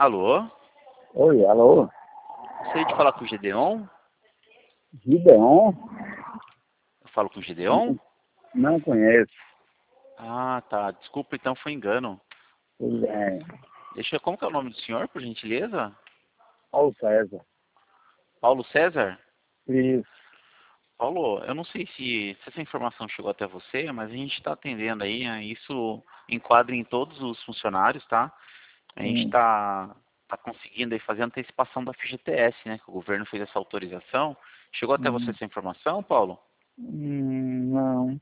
Alô? Oi, alô? Gostaria de falar com o Gedeon? Gideon? Eu falo com o Gedeon? Não conheço. Ah, tá. Desculpa, então foi engano. Tudo bem. Como que é o nome do senhor, por gentileza? Paulo César. Paulo César? Isso. Paulo, eu não sei se essa informação chegou até você, mas a gente está atendendo aí, né? Isso enquadra em todos os funcionários, tá? A gente Hum, tá conseguindo aí fazer a antecipação da FGTS, né? Que o governo fez essa autorização. Chegou até você hum, essa informação, Paulo? não.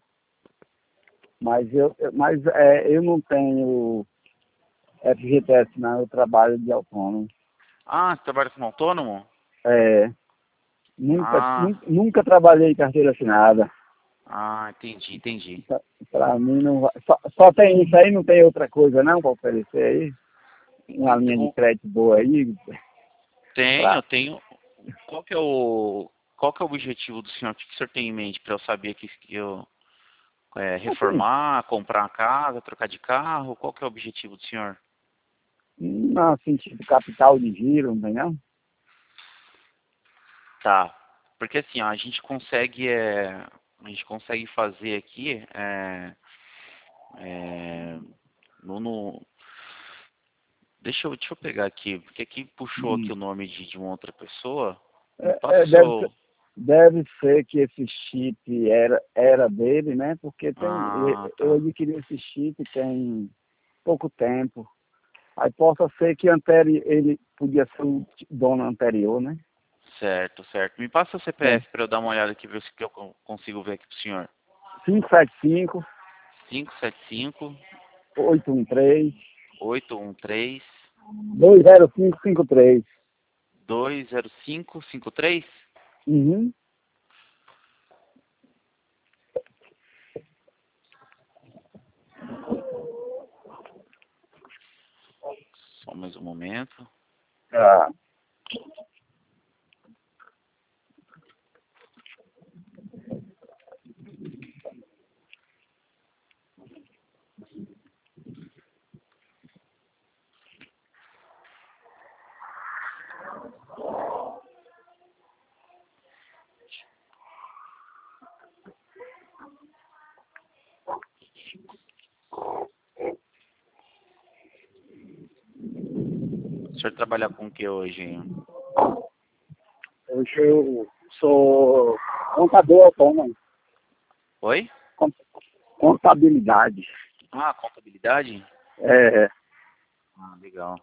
Eu não tenho FGTS, não. Eu trabalho de autônomo. Ah, você trabalha como autônomo? É, nunca, Ah, nunca, nunca trabalhei em carteira assinada. entendi. Pra mim não vai. Só tem isso aí, não tem outra coisa não para oferecer aí? Uma linha de Então, crédito boa aí? eu Pra... tenho. Qual que é o objetivo do senhor? O que o senhor tem em mente para eu saber que eu Assim, reformar, comprar uma casa, trocar de carro? Qual que é o objetivo do senhor? não, assim, tipo capital de giro, não tem não? Tá. Porque assim, ó, a gente consegue fazer aqui é, no, deixa eu pegar aqui, porque aqui puxou aqui Hum. o nome de uma outra pessoa. Me É, passa o seu. deve ser que esse chip era dele, né? Porque Ah, eu tá. adquiri esse chip tem pouco tempo. Aí possa ser que ele podia ser o dono anterior, né? Certo, certo. Me passa o É. CPF para eu dar uma olhada aqui, ver se que eu consigo ver aqui pro senhor. 575 575 813 813 20553. 20553. Uhum. Só mais um momento. Ah, O senhor trabalha com o que hoje? hoje eu sou contador autônomo. Oi? con- Contabilidade. Ah, contabilidade? É, Ah, legal.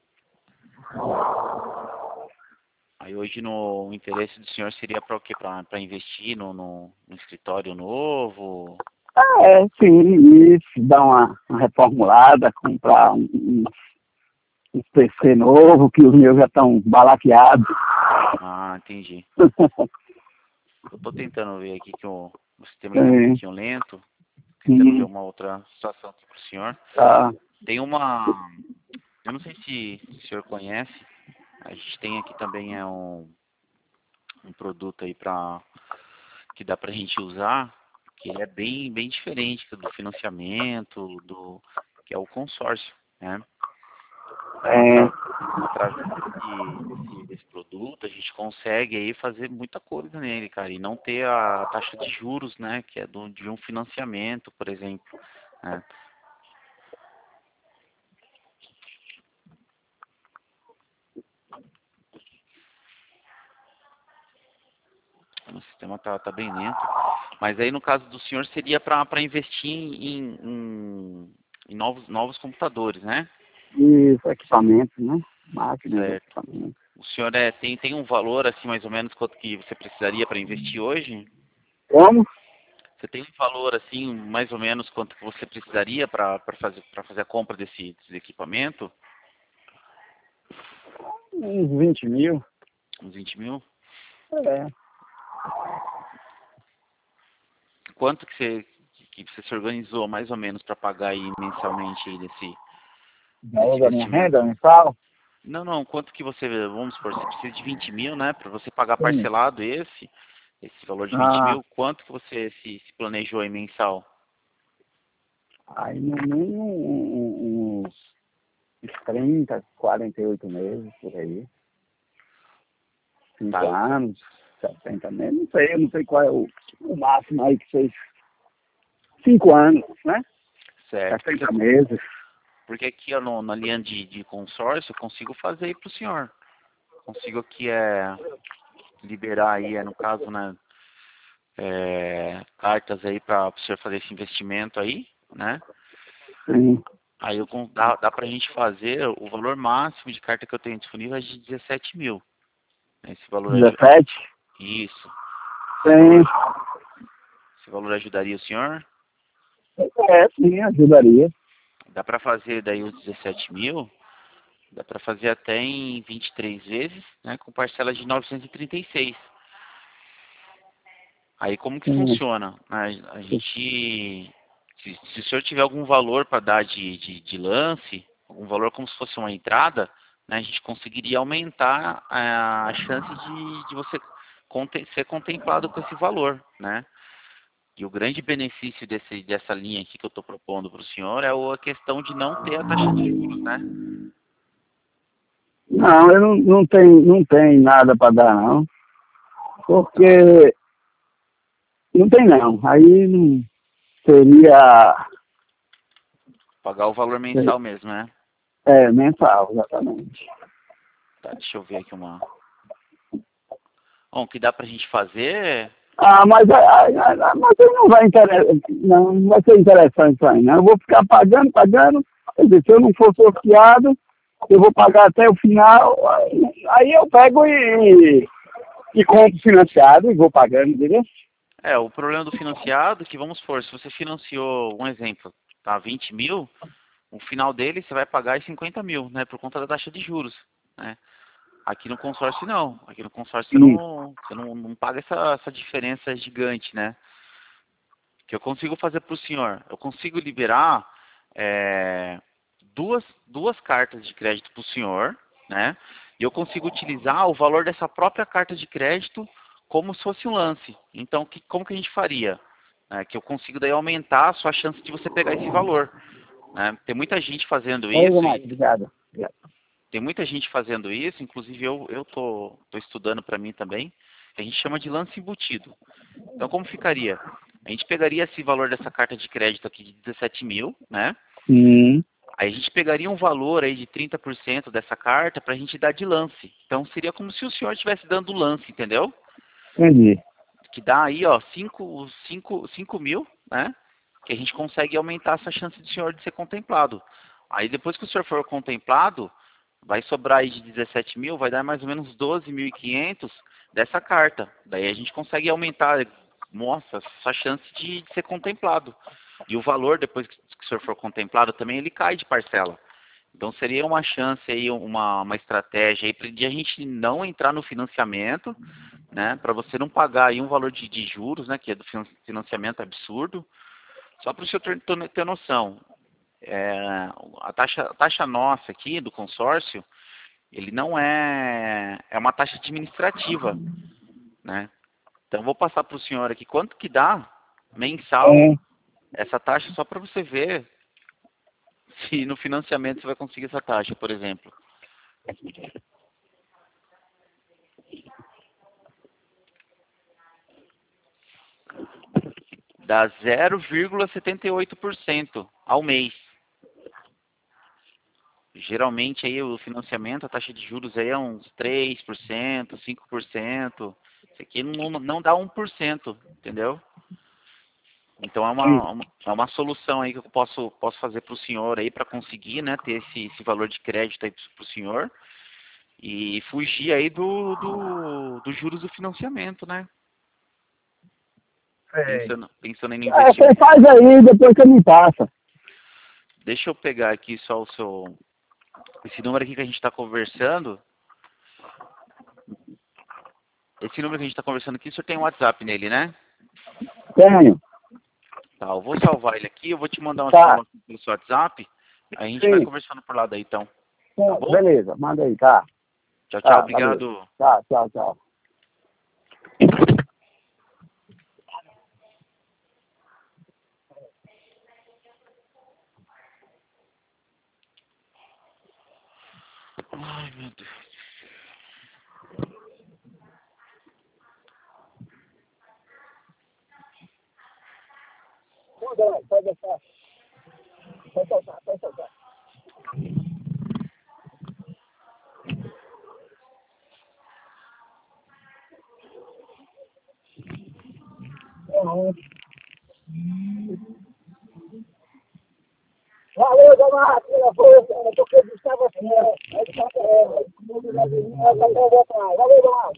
Aí hoje o interesse do senhor seria para o quê? Para investir no escritório novo? sim, isso, dar uma reformulada, comprar um PC novo, que os meus já estão balaqueados. Ah, entendi. Eu estou tentando ver aqui que o sistema está um Sim, pouquinho lento. Tentando ver sim, uma outra situação aqui para o senhor. tá. Tem uma. Eu não sei se o senhor conhece. A gente tem aqui também um produto aí que dá para a gente usar, que ele é bem diferente do financiamento, que é o consórcio, né? É, Através desse produto, a gente consegue aí fazer muita coisa nele, cara, e não ter a taxa de juros, né, que é de um financiamento, por exemplo, né? O sistema tá bem lento, mas aí no caso do senhor seria para investir em novos computadores, né? isso, equipamentos, né? Máquinas, Certo. equipamentos. O senhor tem um valor assim mais ou menos quanto que você precisaria para investir hoje? Como? Você tem um valor assim mais ou menos quanto que você precisaria para fazer a compra desse equipamento? Uns 20 mil. Uns 20 mil? É. Quanto que você se organizou mais ou menos para pagar aí mensalmente aí desse Valor da minha investimento? renda mensal? Não, quanto que você, vamos supor, você precisa de 20 mil, né? Para você pagar Sim. parcelado esse valor de 20 Ah, mil, quanto que você se planejou aí mensal? aí no mínimo uns uns 30, 48 meses, por aí. 5 Tá, anos, 70 meses, não sei, eu não sei qual é o máximo aí que vocês... 5 anos, né? certo. 70 meses. Porque aqui ó, na linha de consórcio eu consigo fazer aí pro senhor. Consigo aqui liberar aí, no caso, né, cartas aí para o senhor fazer esse investimento aí, né? Sim. Aí dá pra gente fazer, o valor máximo de carta que eu tenho disponível é de 17 mil. Esse valor 17? isso. Sim. Esse valor ajudaria o senhor? Sim, ajudaria. Dá pra fazer daí os 17 mil, dá pra fazer até em 23 vezes, né? Com parcelas de 936. Aí como que Sim. funciona? A gente, se o senhor tiver algum valor para dar de lance, algum valor como se fosse uma entrada, né, a gente conseguiria aumentar a chance de você ser contemplado com esse valor, né? E o grande benefício dessa linha aqui que eu estou propondo para o senhor é a questão de não ter a taxa de juros, né? Não, eu não tenho nada para dar, não. Porque não tem, não. Aí não seria Pagar o valor mensal mesmo, né? mensal, exatamente. Tá, deixa eu ver aqui uma... Bom, o que dá pra gente fazer... Mas aí não vai ser interessante isso aí, não. Eu vou ficar pagando. Quer dizer, se eu não for sorteado, eu vou pagar até o final. Aí eu pego e compro financiado e vou pagando, entendeu? O problema do financiado é que, vamos supor, se você financiou, um exemplo, tá, 20 mil, o final dele você vai pagar 50 mil, né, por conta da taxa de juros, né? Aqui no consórcio não. Aqui no consórcio Sim. você não paga essa diferença gigante, né? Que eu consigo fazer para o senhor. Eu consigo liberar duas cartas de crédito para o senhor, né? E eu consigo utilizar o valor dessa própria carta de crédito como se fosse um lance. Então, como que a gente faria? Que eu consigo daí aumentar a sua chance de você pegar esse valor, né? Tem muita gente fazendo Beleza, isso mais. Obrigado. tem muita gente fazendo isso, inclusive eu tô estudando para mim também, que a gente chama de lance embutido. Então, como ficaria? A gente pegaria esse valor dessa carta de crédito aqui de 17 mil, né? Sim. Aí a gente pegaria um valor aí de 30% dessa carta para a gente dar de lance. Então, seria como se o senhor estivesse dando lance, entendeu? Entendi. Que dá aí, ó, 5 mil, né? Que a gente consegue aumentar essa chance do senhor de ser contemplado. Aí, depois que o senhor for contemplado, vai sobrar aí de 17 mil, vai dar mais ou menos 12.500 dessa carta. Daí a gente consegue aumentar, nossa, essa chance de ser contemplado. E o valor, depois que o senhor for contemplado, também ele cai de parcela. Então seria uma chance aí, uma estratégia aí de a gente não entrar no financiamento, né? Para você não pagar aí um valor de juros, né? Que é do financiamento absurdo. Só para o senhor ter noção, a taxa nossa aqui do consórcio, ele não é uma taxa administrativa, né? Então vou passar para o senhor aqui quanto que dá mensal É. essa taxa só para você ver se no financiamento você vai conseguir essa taxa, por exemplo. Dá 0,78% ao mês. Geralmente aí o financiamento, a taxa de juros aí é uns 3%, 5%. Isso aqui não dá 1%, entendeu? Então é uma solução aí que eu posso fazer para o senhor aí para conseguir, né, ter esse valor de crédito aí para o senhor e fugir aí dos juros do financiamento, né? Sei. Pensando em Você investimento. faz aí, depois você me passa. Deixa eu pegar aqui só esse número aqui que a gente está conversando. Esse número que a gente está conversando aqui, o senhor tem um WhatsApp nele, né? Tenho. Tá, eu vou salvar ele aqui, eu vou te mandar uma Tá. informação pelo seu WhatsApp, aí a gente vai Sim. conversando por lá daí então. Tá bom? Beleza, manda aí, tá. Tchau, tchau, Tá, valeu. obrigado. Tá, tchau, tchau. Pode deixar. Pode soltar, pode soltar. Valeu, Tomás, pela força, eu tô feliz com você. Valeu, Tomás.